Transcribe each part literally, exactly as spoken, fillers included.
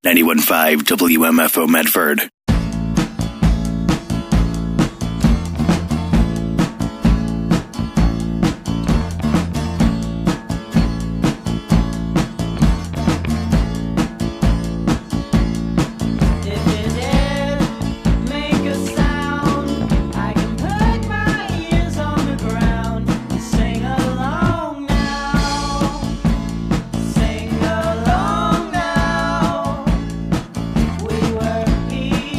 ninety-one point five W M F O Medford. We were here.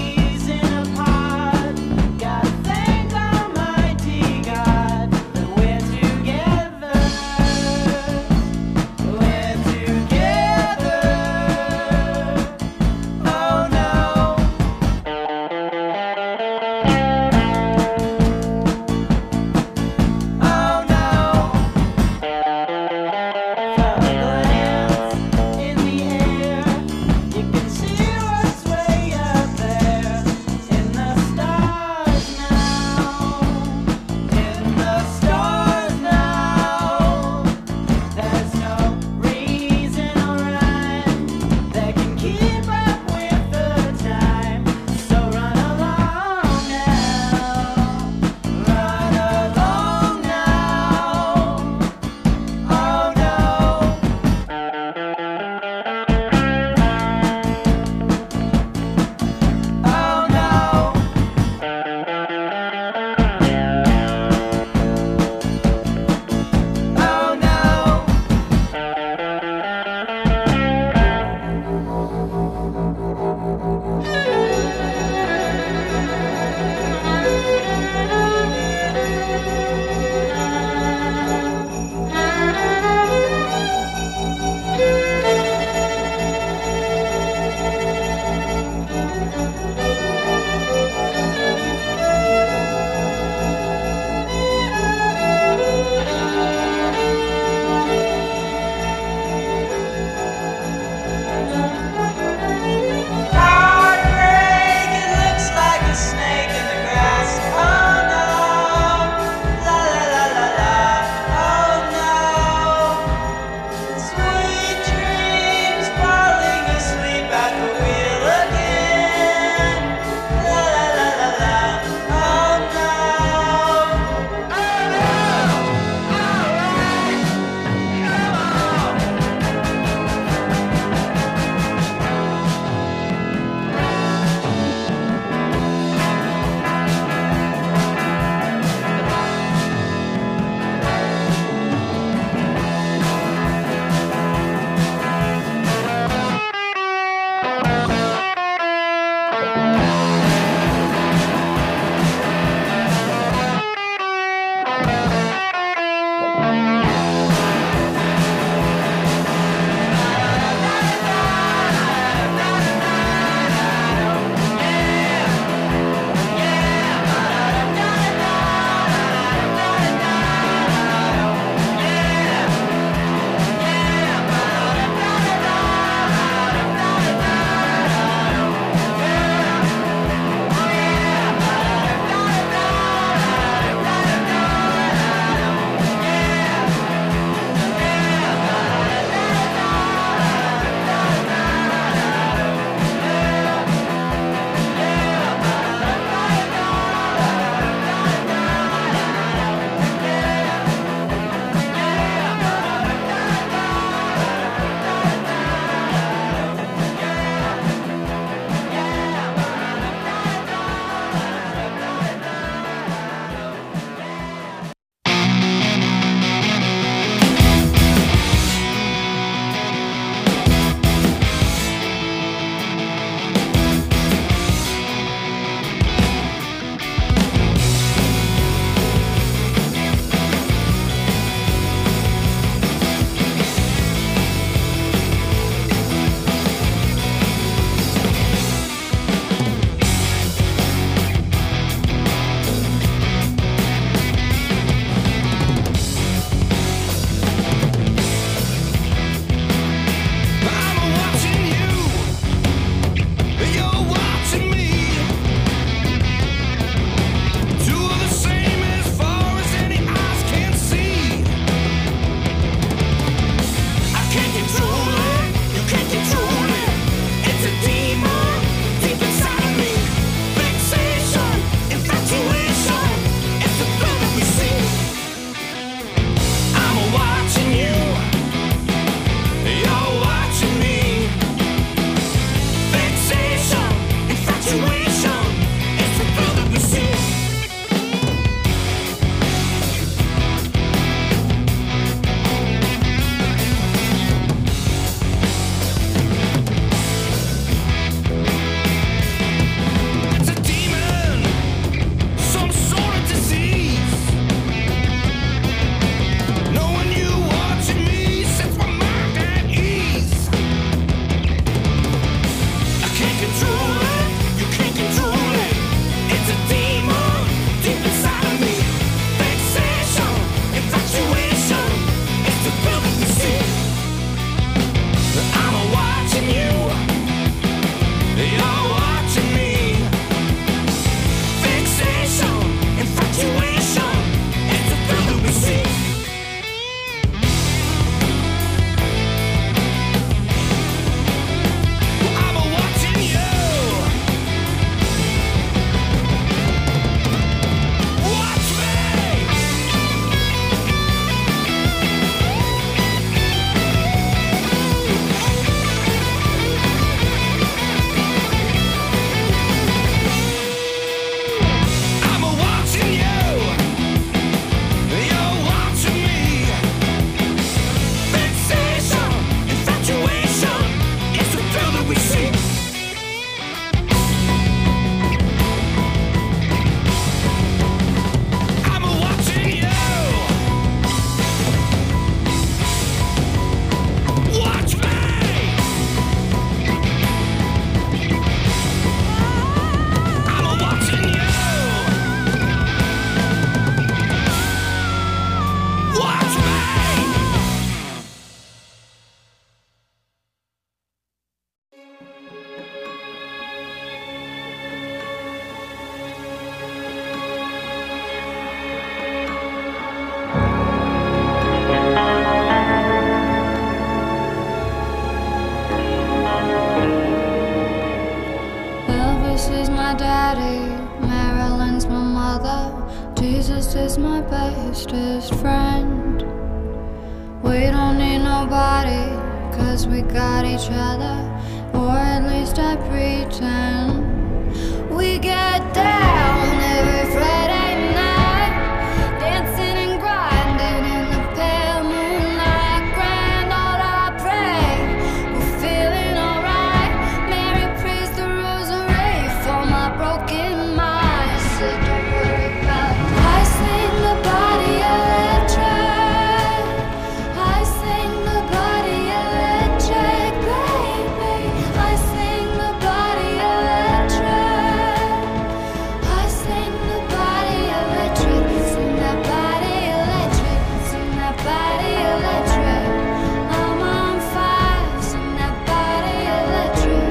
daddy, Marilyn's my mother, Jesus is my bestest friend. We don't need nobody, cause we got each other, or at least I pretend. We get down every Friday night, dancing and grinding in the pale moonlight. Grand old I pray, we're feeling alright. Mary prays the rosary for my broken mind. Said don't worry about it. I sing the body electric, I sing the body electric, baby. I sing the body electric, I sing the body electric, sing that body electric, sing that body electric. I'm on fire, sing that body electric.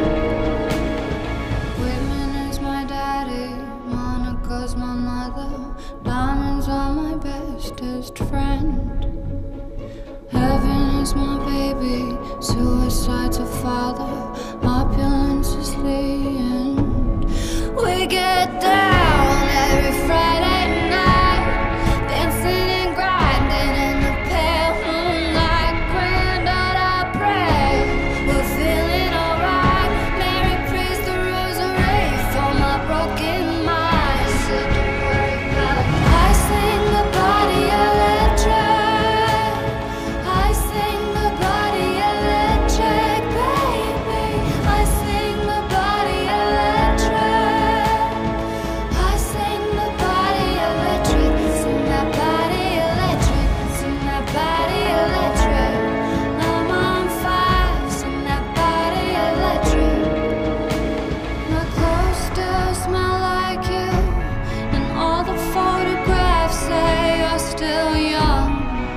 Whitman is my daddy, Monica's my mother, diamonds are my bestest friend. Heaven is my baby, suicide's a father, opulence is the end. We get down every Friday night, dancing and grinding in the pale moonlight. Grand old I pray, we're feeling alright. Mary prays the rosary for my broken mind. Said don't worry about it. I sing the body electric, I sing the body electric, baby. I sing the body electric, I sing the body electric, sing that body electric, sing that body electric. I'm on fire, sing that body electric. My clothes still smell like you, and all the photographs say you're still young.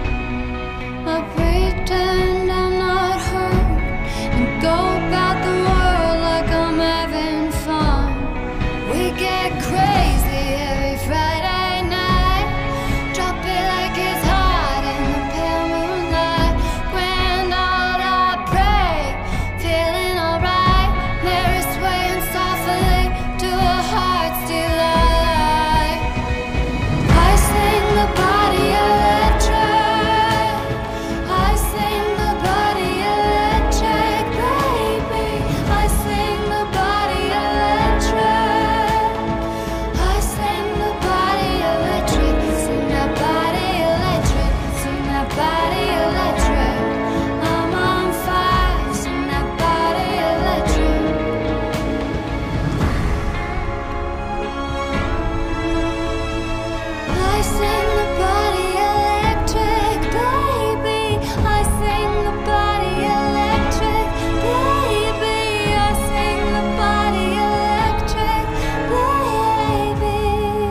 I pretend I'm not hurt and go about the world like I'm having fun. We get crazy every Friday night, drop it like it's hot in the pale moonlight. Grand old I pray, feeling alright. Mary swaying softly to a heart still alive. I sing the body electric, I sing the body electric, baby. I sing the body electric, I sing the body electric, sing that body electric, sing that body electric. I'm on fire, sing that body electric. I sing the body electric, baby. I sing the body electric, baby. I sing the body electric, baby.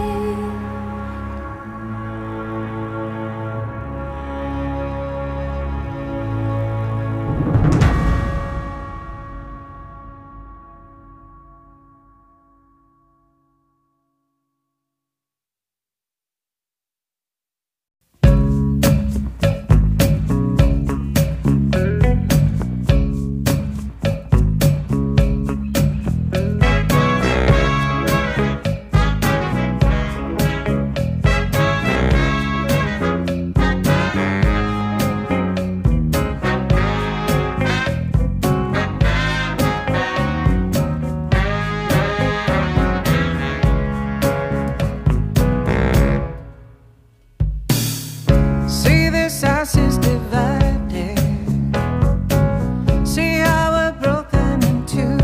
See, this house is divided. See how we're broken in two.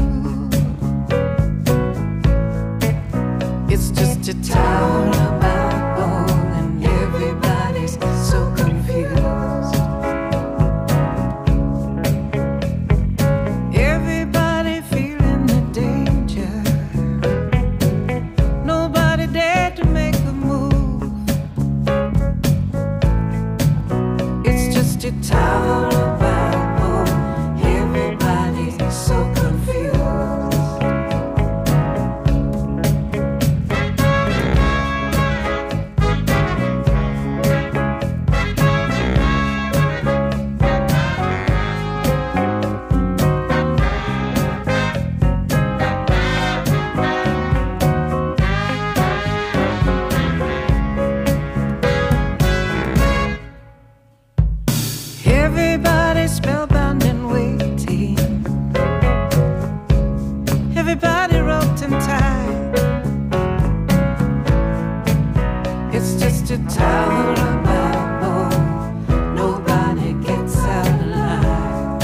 It's just a town about bone, and everybody's so confused. Everybody feeling the danger. Nobody dared to make a move. It's just a town about home. Everybody's so confused. a tower of Babel. Nobody gets out alive.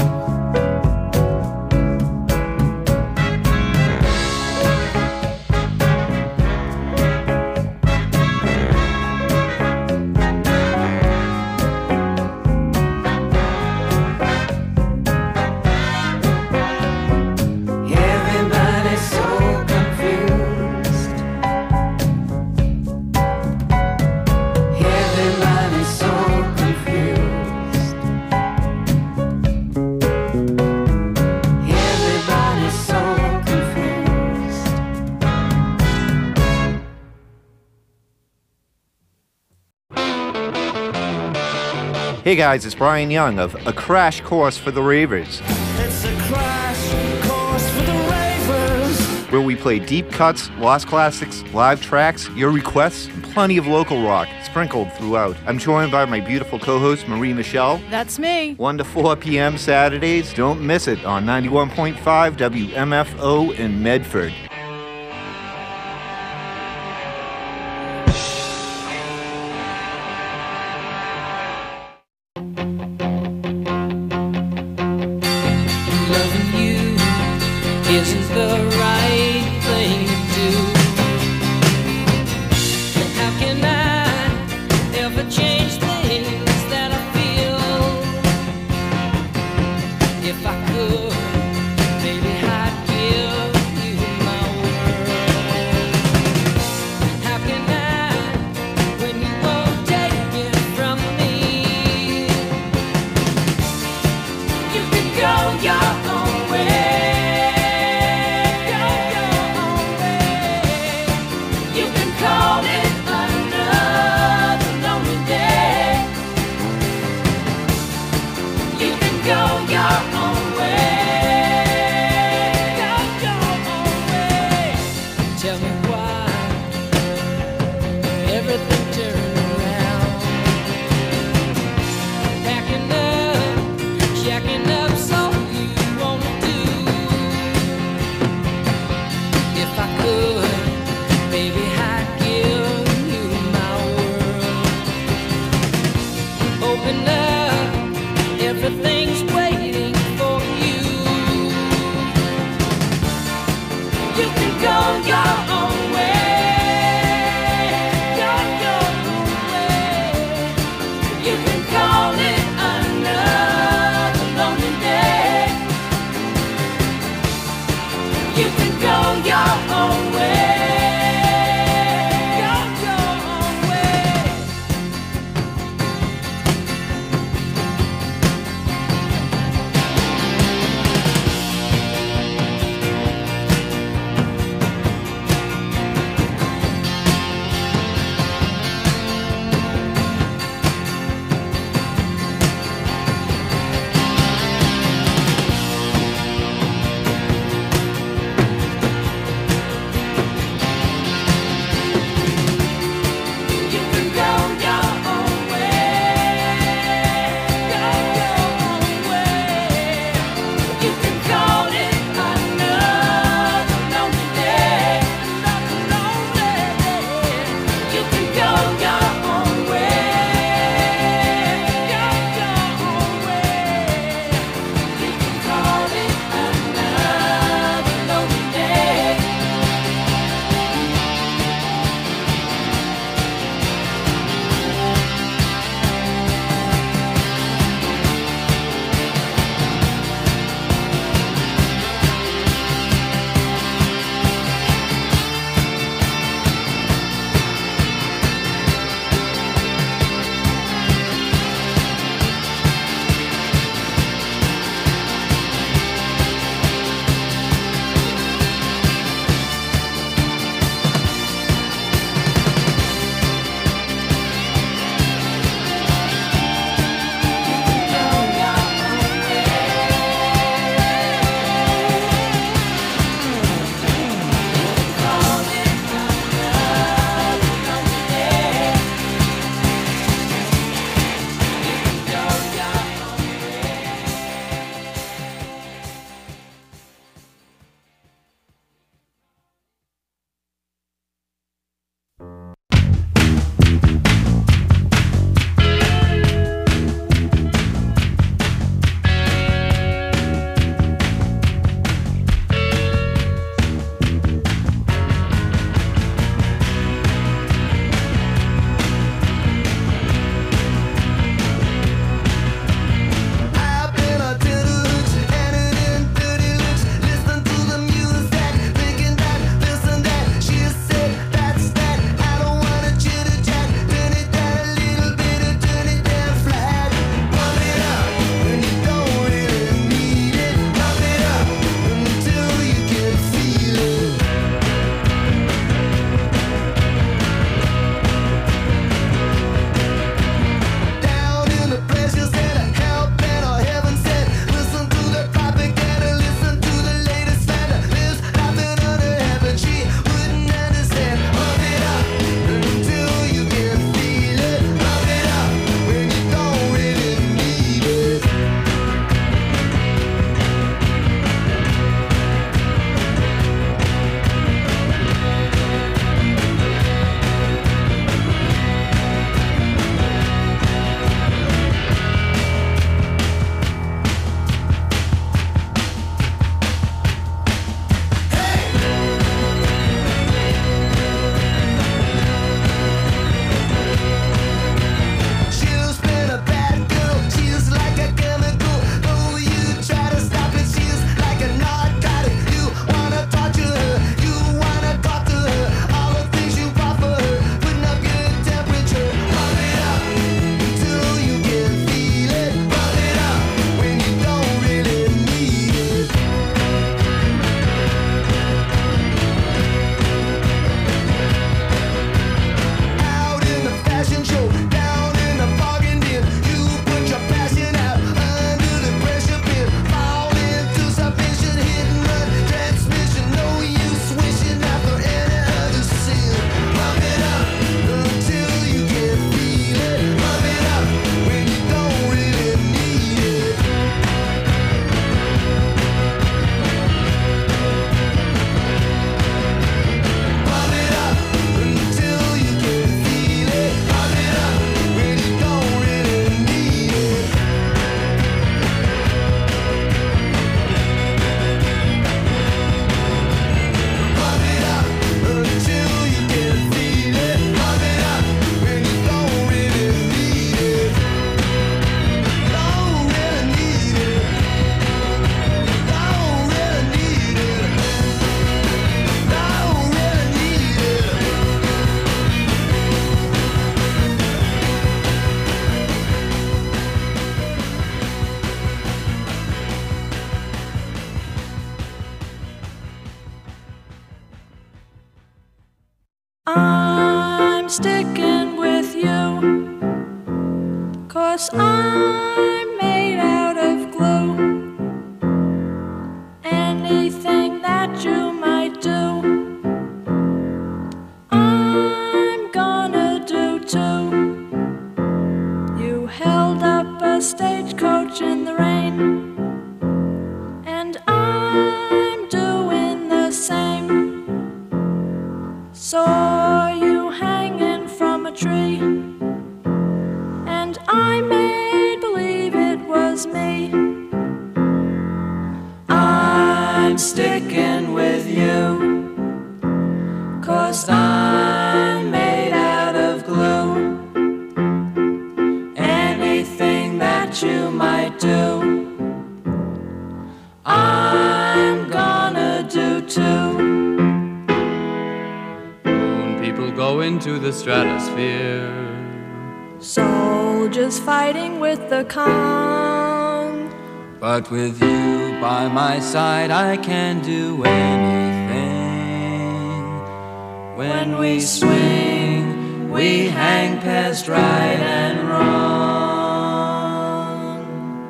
Everybody's so confused. Everybody's so confused. Everybody's so confused. Hey guys, it's Brian Young of A Crash Course for the Ravers, It's a crash course for the ravers. where we play deep cuts, lost classics, live tracks, your requests, and plenty of local rock sprinkled throughout. I'm joined by my beautiful co-host Marie Michelle. That's me. one to four p.m. Saturdays. Don't miss it on ninety-one point five W M F O in Medford. Loving you isn't the right thing to do. How can I ever change things that I feel? If I could, maybe I'd give you my world. How can I, when you won't take it from me? You can go your own way. Go your own way. You can call it another lonely day. You can go your own way. Go your own way. Tell me why everything turned around. Packing up, checking up, so you wanna do. If I could, baby, I'd give you my world. Open up, everything's waiting for you. You can go your own way. Go your sticking with you, 'cause I'm made out of glue. Anything that you might do, I'm gonna do too. You held up a stagecoach in the rain, and I'm doing the same. Saw you hanging from a tree, and I made believe it was me. I'm sticking with you, 'cause I'm made out of glue. Anything that you might do, I'm gonna do too. People go into the stratosphere. Soldiers fighting with the Kong. But with you by my side, I can do anything. When we swing, we hang past right and wrong.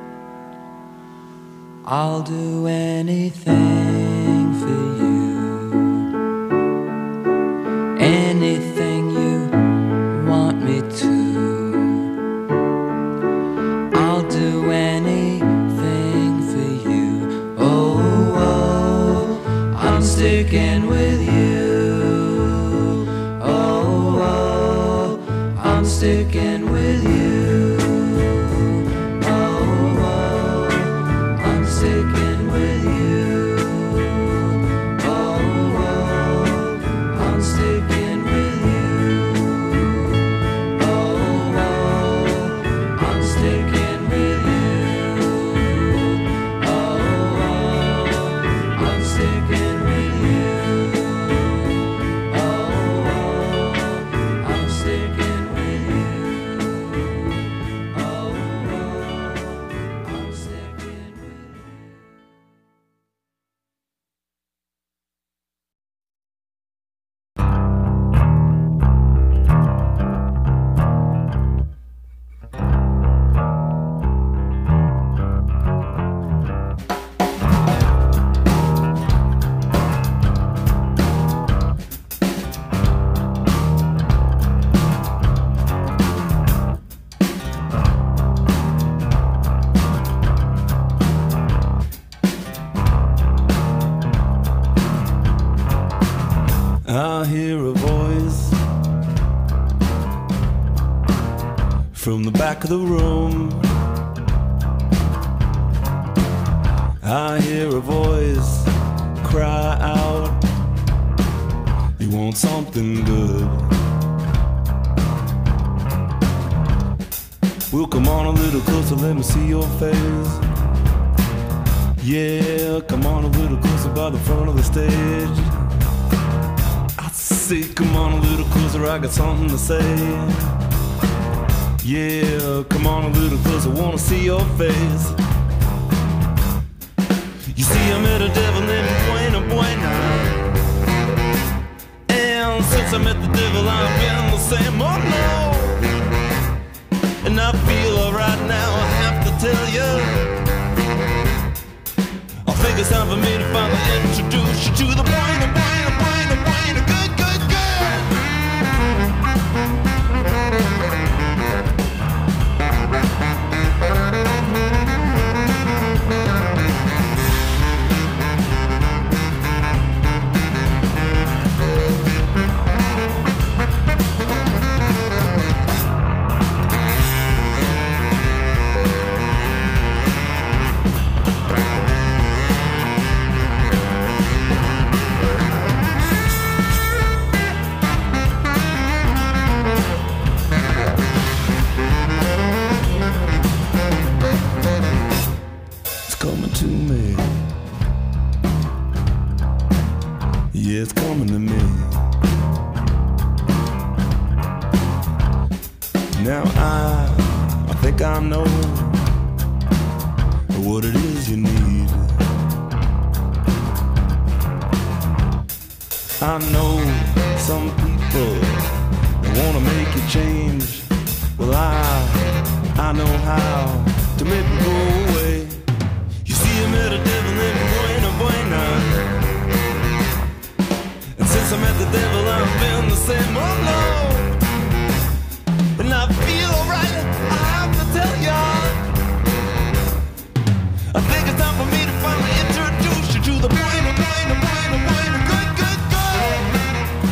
I'll do anything for you. Anything you want me to. I'll do anything for you. Oh, oh, I'm sticking with you. Oh, oh, I'm sticking with you. Oh, oh, I'm sticking with you. Oh, oh, I'm sticking with you. Oh, oh, I'm sticking with you. Oh, oh, I'm sticking with you. Oh, oh, I'm sticking with you. Oh, oh, I'm sticking with you. I hear a voice from the back of the room. I hear a voice cry out, you want something good. Well, come on a little closer, let me see your face. Yeah, come on a little closer by the front of the stage. Say, come on a little closer, I got something to say. Yeah, come on a little closer, wanna see your face. You see, I met a devil named Buena Buena, and since I met the devil, I've been the same. Oh no, and I feel alright now, I have to tell you. I think it's time for me to finally introduce you to the Buena Buena Buena Buena good, good, good. Yeah, it's coming to me. Now I, I think I know what it is you need. I know some people I wanna make you change. Well, I, I know how to make it go away. You see, I met a devil named Buena Buena, and since I met the devil, I've been the same. Oh no, and I feel alright. I have to tell ya, I think it's time for me to finally introduce you to the Buena Buena Buena Buena good good good.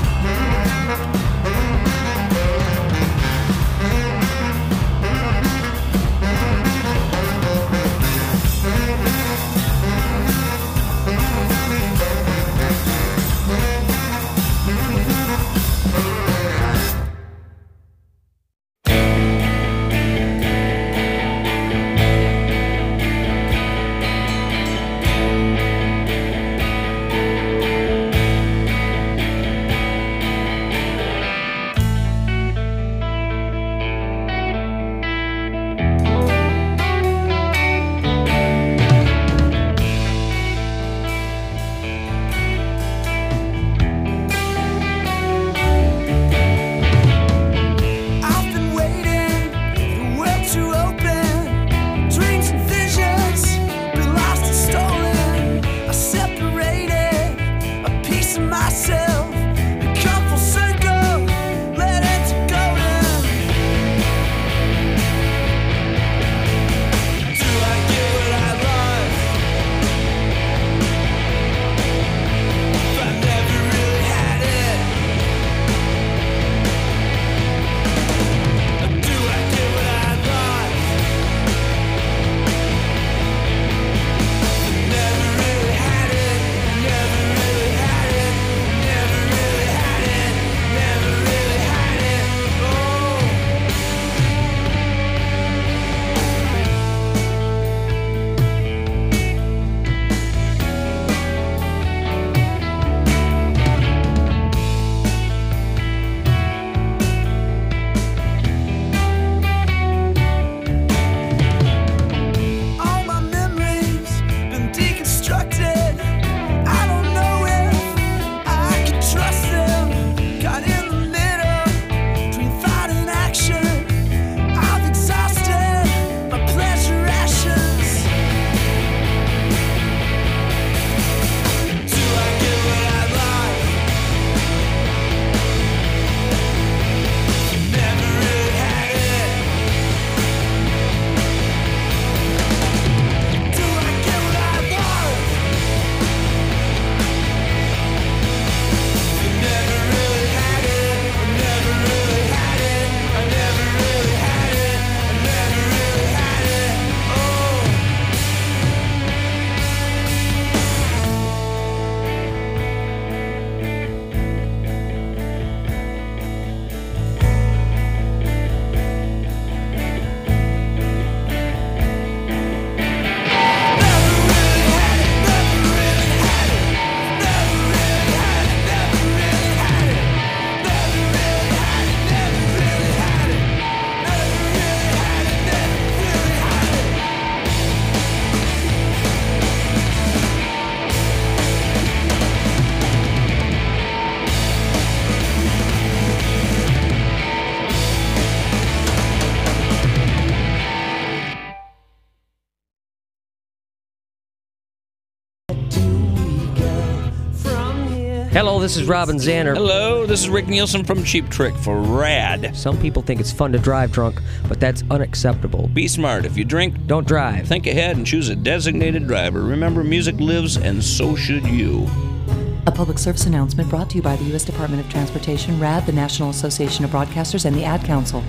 Hello, this is Robin Zander. Hello, this is Rick Nielsen from Cheap Trick for RAD. Some people think it's fun to drive drunk, but that's unacceptable. Be smart. If you drink, don't drive. Think ahead and choose a designated driver. Remember, music lives, and so should you. A public service announcement brought to you by the U S Department of Transportation, RAD, the National Association of Broadcasters, and the Ad Council.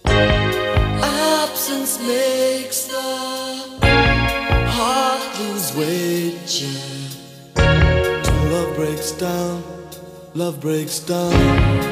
Makes the heart lose always waiting till love breaks down, love breaks down.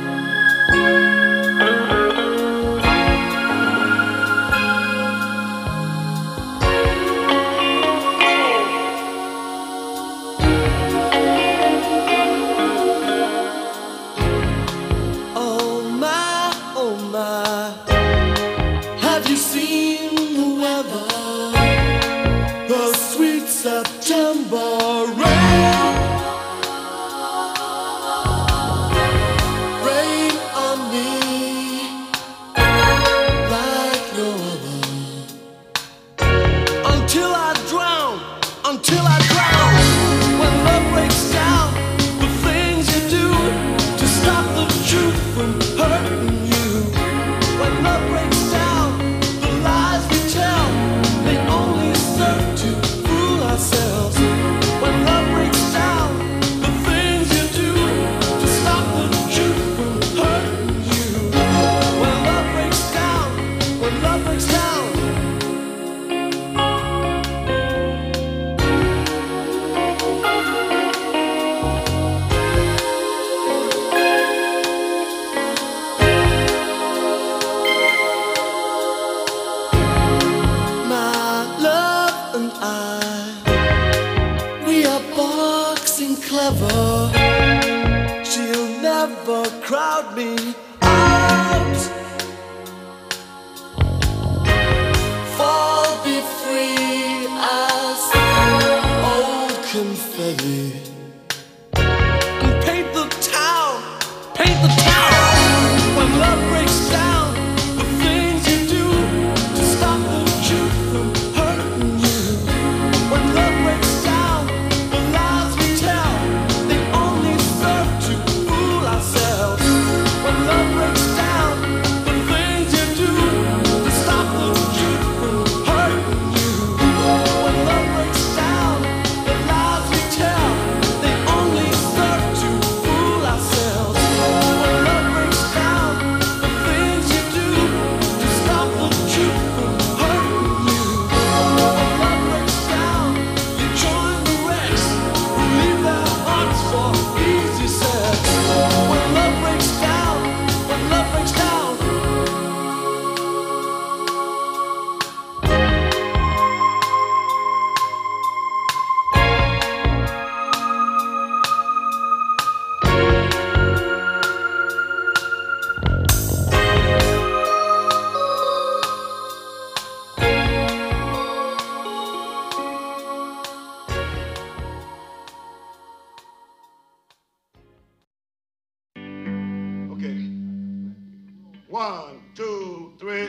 One, two, three.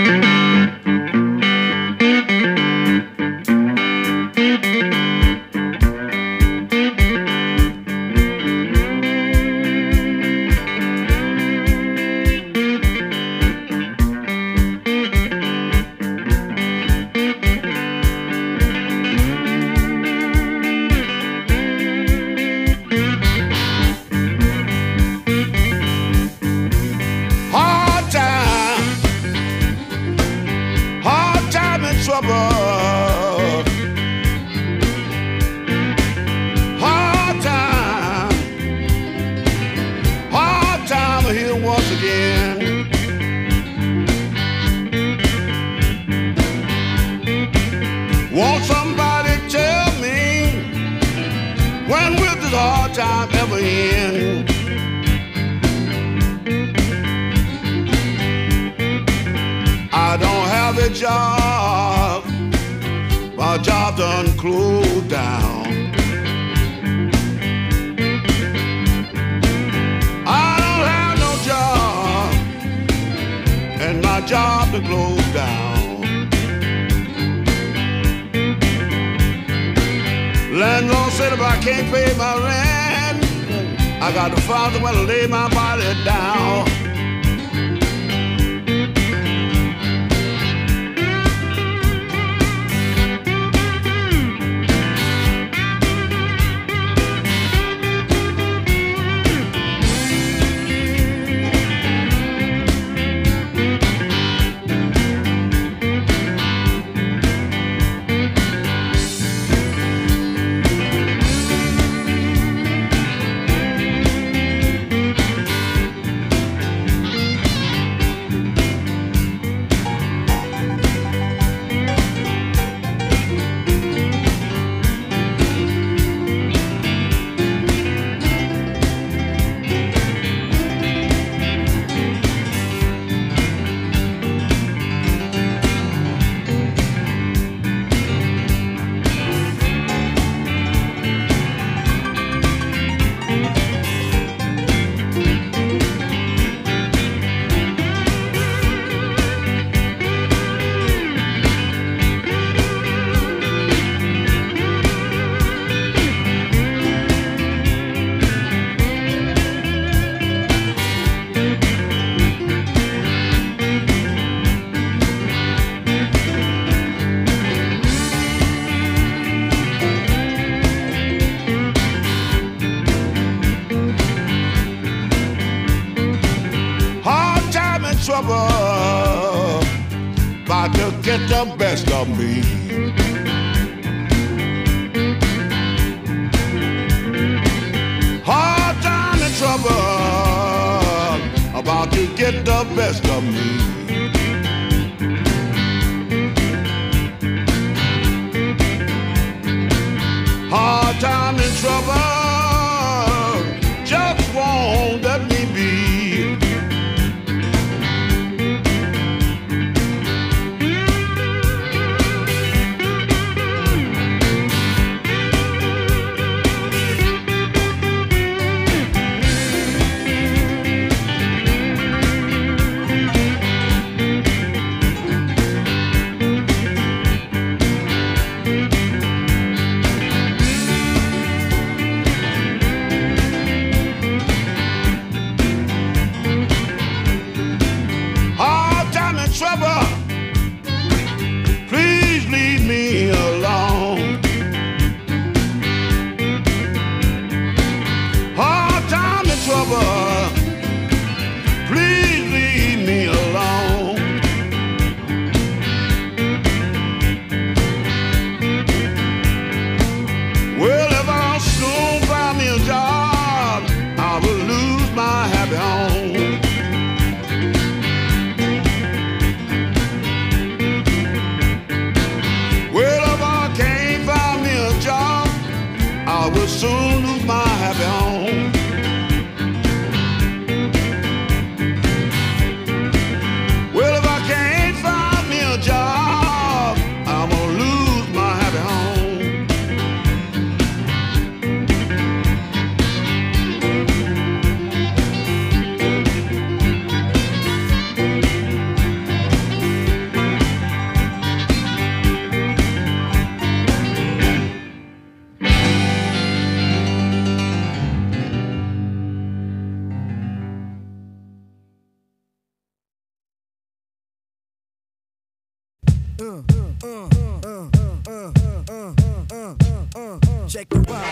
Won't somebody tell me when will this hard time ever end? I don't have a job, my job done closed down. I don't have no job, and my job done closed down. Landlord said if I can't pay my rent, I got to find somewhere to lay my body down. get the best of me. Hard time and trouble about to get the best of me. Hard time and trouble just won't let me be. Trouble, please leave me alone. Hard time and trouble, please leave me alone. Well, if I soon find me a job, I will lose my happy home. I will soon lose my happy home. Well, if I can't find me a job, I'm gonna lose my happy home. Uh, uh, uh, uh, uh, uh, uh, uh, uh, check the vibe.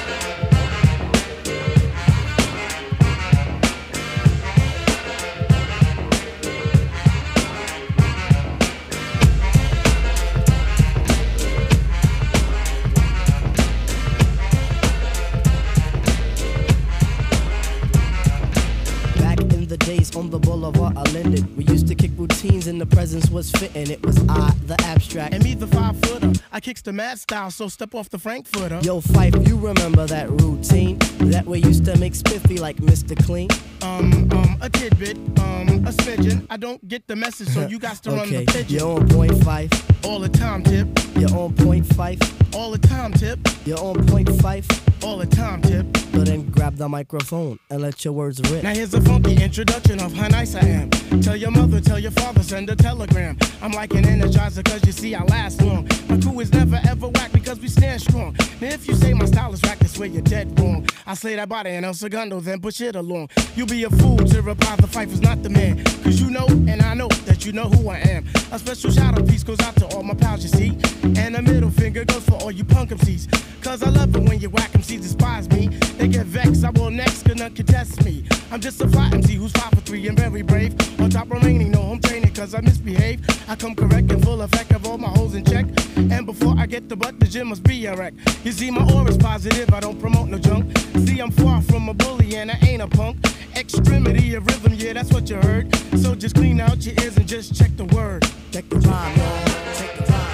The days on the boulevard I lended. We used to kick routines and the presence was fitting. It was I, the abstract. And me, the five footer. I kicks the mad style, so step off the Frankfurter. Yo, Fife, you remember that routine? That way used to make spiffy like Mister Clean? Um, um, a tidbit, um, a smidgen. I don't get the message, so you got to run okay. the pigeon. You're on point five. All the time, tip. You're on point five. All the time, tip. You're on point five. All the time, tip. So then grab the microphone and let your words rip. Now here's a funky introduction of how nice I am. Tell your mother, tell your father, send a telegram. I'm like an energizer cause you see I last long. My crew is never ever whack because we stand strong. Now if you say my style is whack, that's where you're dead wrong. I slay that body and El Segundo, then push it along. You'll be a fool to reply the fight is not the man. Cause you know and I know that you know who I am. A special shout out piece goes out to all my pals you see. And a middle finger goes for all you punk M Cs. Cause I love it when you whack M Cs despise me. They get vexed, I will next, cause none contest me. I'm just a fly M C who's five for three and very brave. On top remaining, no home training cause I misbehave. I come correct and full effect of all my hoes in check. And before I get the butt, the gym must be a wreck. You see my aura's positive, I don't promote no junk. See I'm far from a bully and I ain't a punk. Extremity of rhythm, yeah that's what you heard. So just clean out your ears and just check the word. Check the rhyme, y'all. Check the rhyme.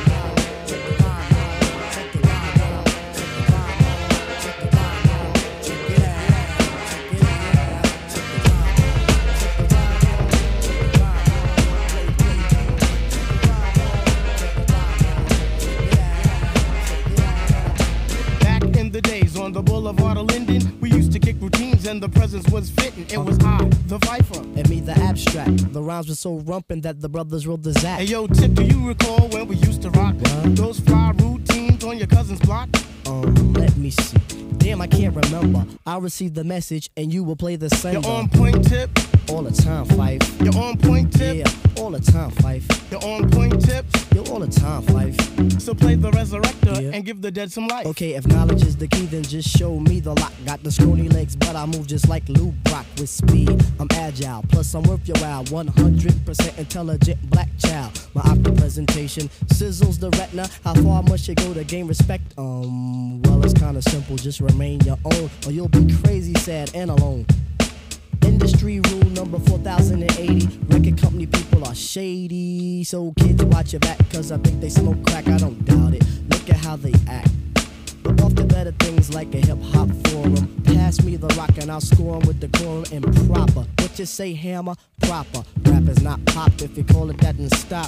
The days on the boulevard of Linden, we used to kick routines and the presence was fitting. It was I, the Viper, and me, the abstract. The rhymes were so rumpin' that the brothers rolled the zap. Hey yo, Tip, do you recall when we used to rock what? Those fly routines on your cousin's block? Um, let me see. Damn, I can't remember. I'll receive the message and you will play the sender. You're on point tip. All the time, Fife. You're on point tip. Yeah, all the time, Fife. You're on point tip. You're all the time, Fife. So play the resurrector Yeah. and give the dead some life. Okay, if knowledge is the key, then just show me the lock. Got the scrawny legs, but I move just like Lou Brock with speed. I'm agile, plus I'm worth your while. one hundred percent intelligent black child. My opera presentation sizzles the retina. How far must you go to gain respect? Um, well, it's kinda simple. Just remain your own, or you'll be crazy, sad, and alone. Industry rule number four thousand eighty. Record company people are shady. So kids, watch your back, cause I think they smoke crack. I don't doubt it. Look at how they act. But off to better things like a hip hop forum. Pass me the rock and I'll score 'em with the quorum and proper. What you say, hammer? Proper. Rap is not pop. If you call it that, then stop.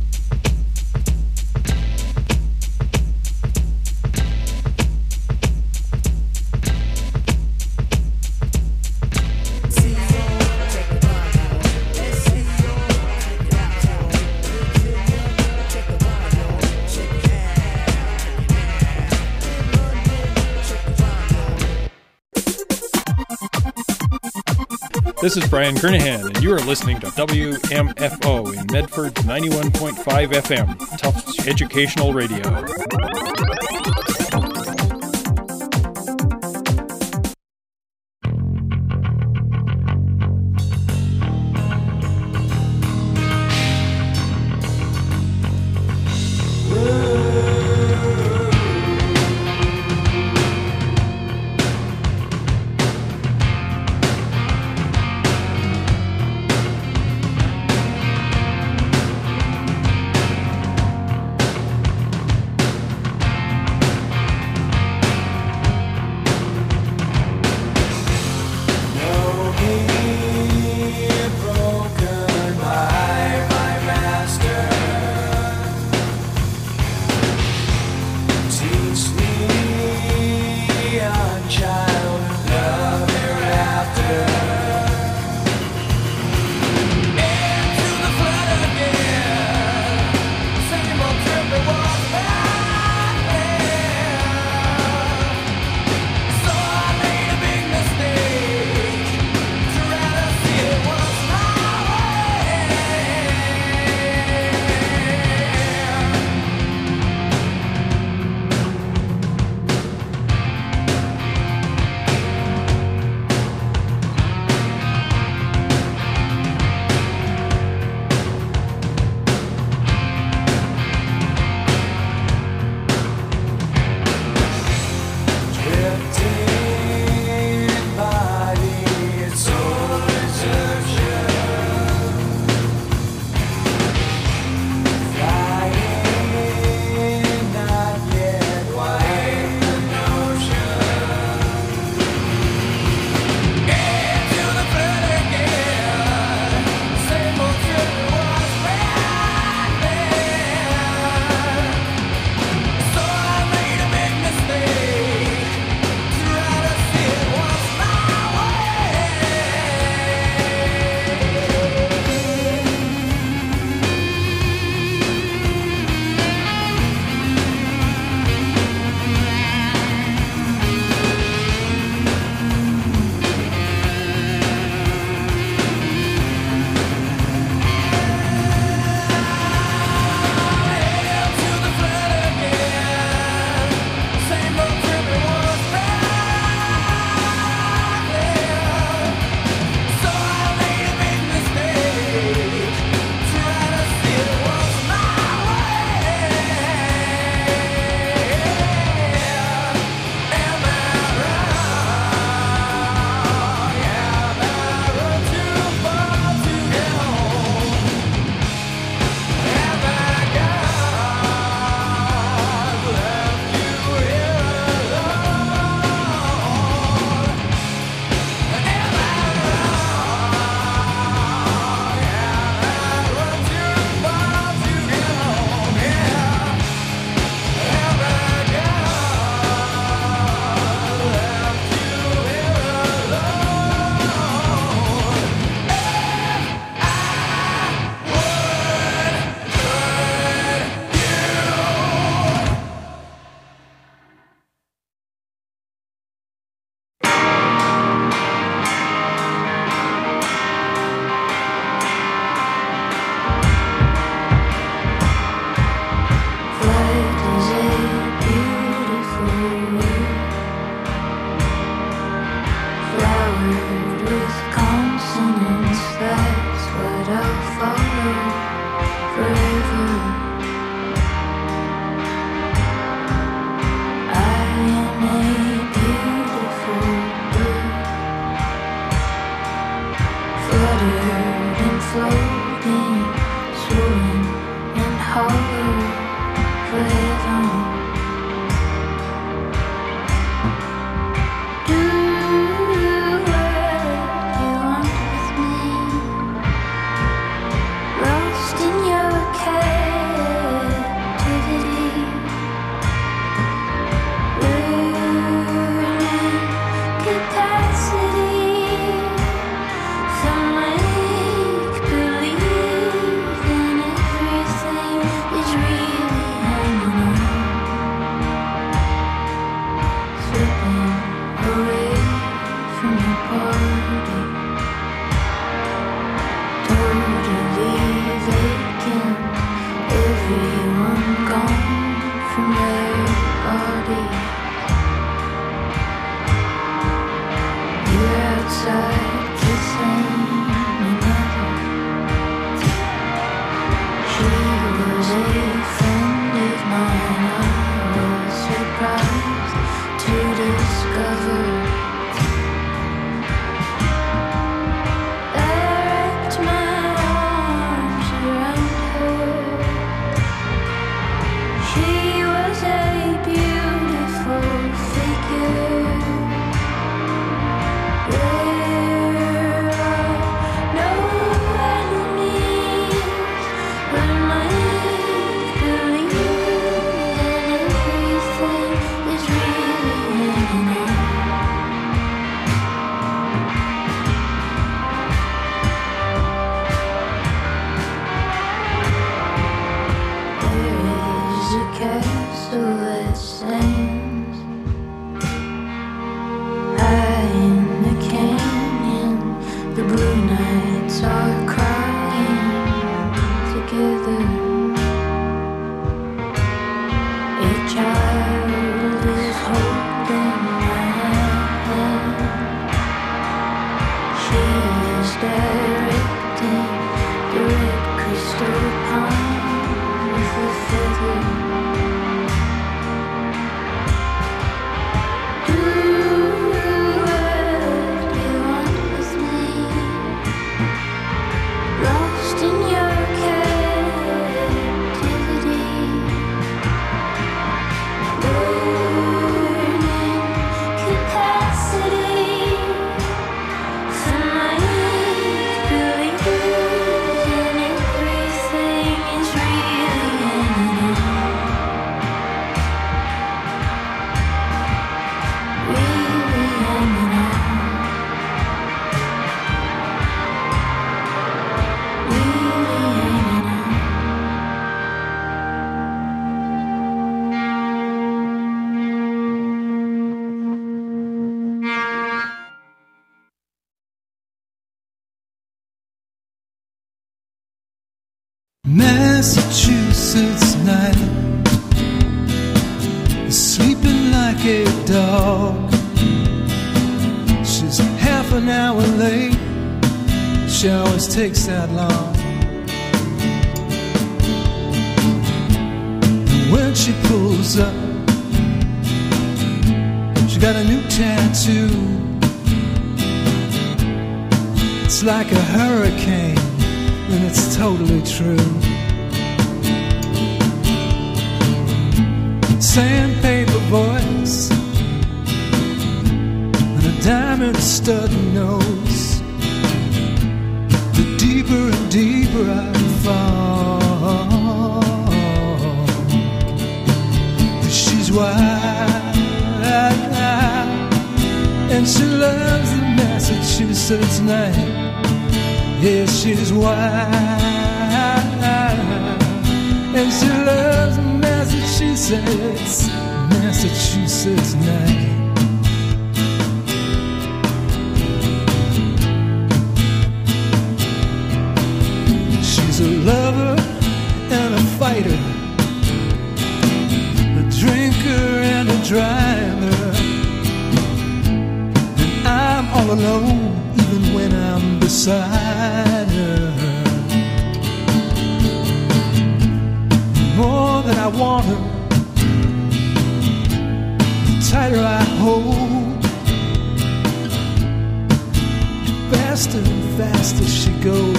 This is Brian Kernahan, and you are listening to W M F O in Medford's ninety-one point five F M, Tufts Educational Radio. Massachusetts night, sleeping like a dog. She's half an hour late, she always takes that long. And when she pulls up, she got a new tattoo. It's like a hurricane, and it's totally true. Sandpaper voice and a diamond stud nose. The deeper and deeper I fall, she's wild, and she loves the Massachusetts night. Yeah, she's wild, and she loves Massachusetts, Massachusetts night. She's a lover and a fighter, a drinker and a driver, and I'm all alone even when I'm beside her. More than I want her, the tighter I hold, faster and faster she goes.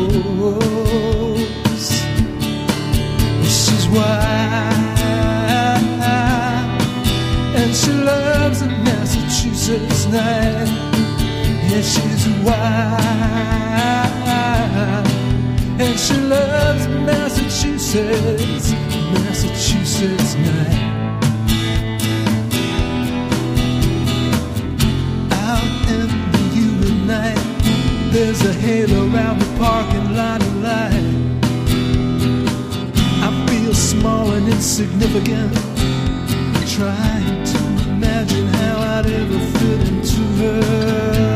She's wild, and she loves the Massachusetts night. Yeah, she's wild, and she loves Massachusetts, Massachusetts night. Out in the humid night, there's a halo around the parking lot of light. I feel small and insignificant, trying to imagine how I'd ever fit into her.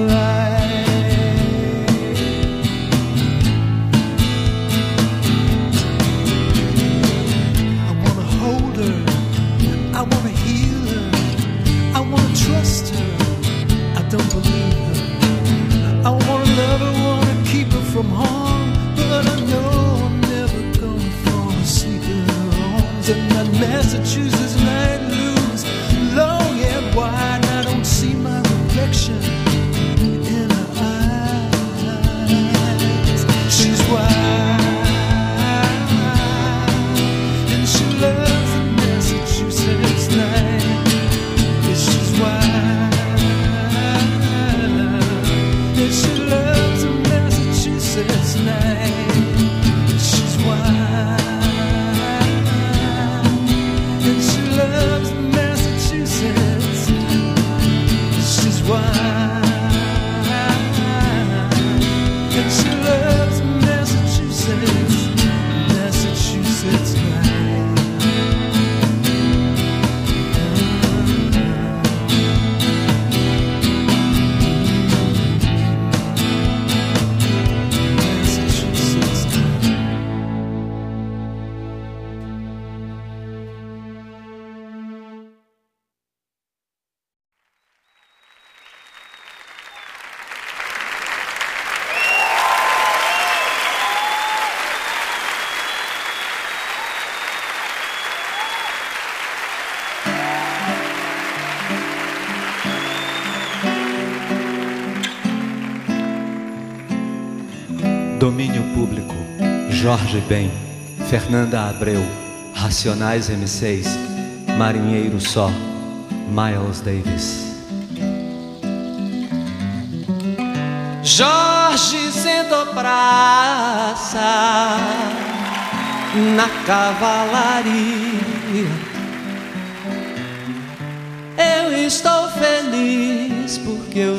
Trust her, I don't believe her. I wanna love her, wanna keep her from harm, but I know I'm never gonna fall asleep in her arms. And that Massachusetts night looms long and wide, I don't see my reflection in her eyes. She's wild, and she loves the Massachusetts night. She loves a Massachusetts night. She's wild, and she loves Massachusetts. She's wild, and she loves Massachusetts, Massachusetts night. Domínio Público, Jorge Ben, Fernanda Abreu, Racionais M seis, Marinheiro Só, Miles Davis. Jorge sentou praça na cavalaria. Eu estou feliz porque eu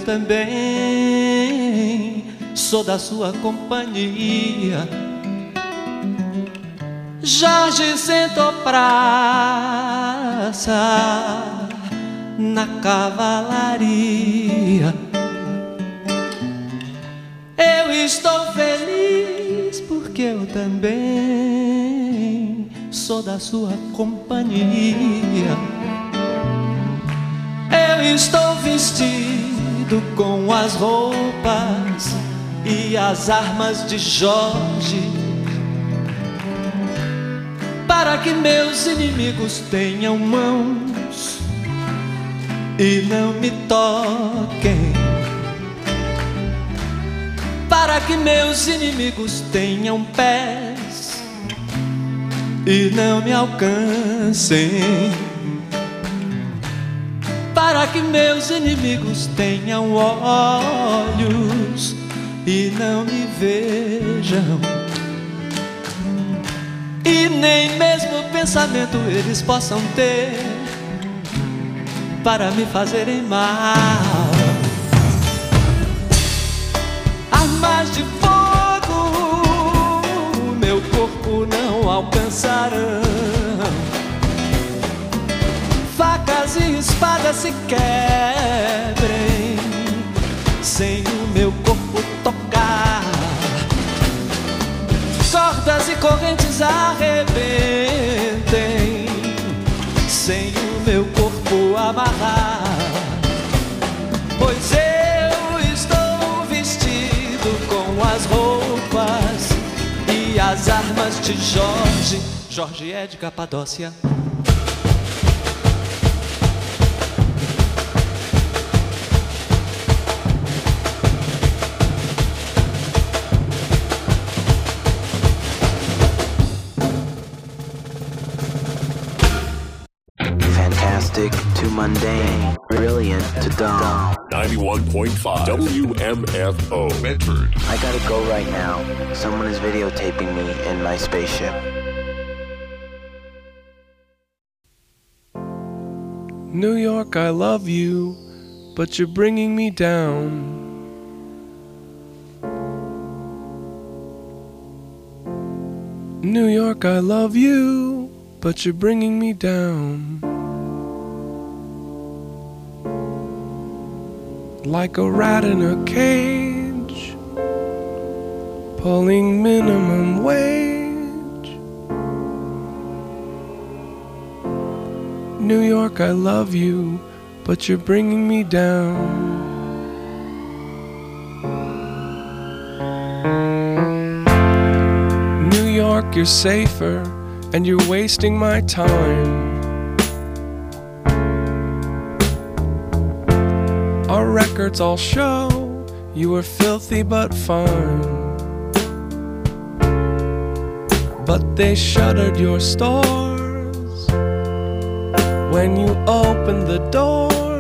também sou da sua companhia. Jorge sentou praça na cavalaria. Eu estou feliz porque porque eu também sou da sua companhia. Eu estou vestido com as roupas e as armas de Jorge, para que meus inimigos tenham mãos e não me toquem, para que meus inimigos tenham pés e não me alcancem, para que meus inimigos tenham olhos e não me vejam, e nem mesmo pensamento eles possam ter para me fazerem mal. Armas de fogo meu corpo não alcançarão, facas e espadas se quebrem sem o meu corpo tocar, cordas e correntes arrebentem sem o meu corpo amarrar, pois eu estou vestido com as roupas e as armas de Jorge. Jorge é de Capadócia. To mundane, brilliant to dumb. ninety-one point five W M F O Medford. I gotta go right now. Someone is videotaping me in my spaceship. New York, I love you, but you're bringing me down. New York, I love you, but you're bringing me down. Like a rat in a cage, pulling minimum wage. New York, I love you, but you're bringing me down. New York, you're safer, and you're wasting my time. Our records all show you were filthy but fine, but they shuttered your stores when you opened the door.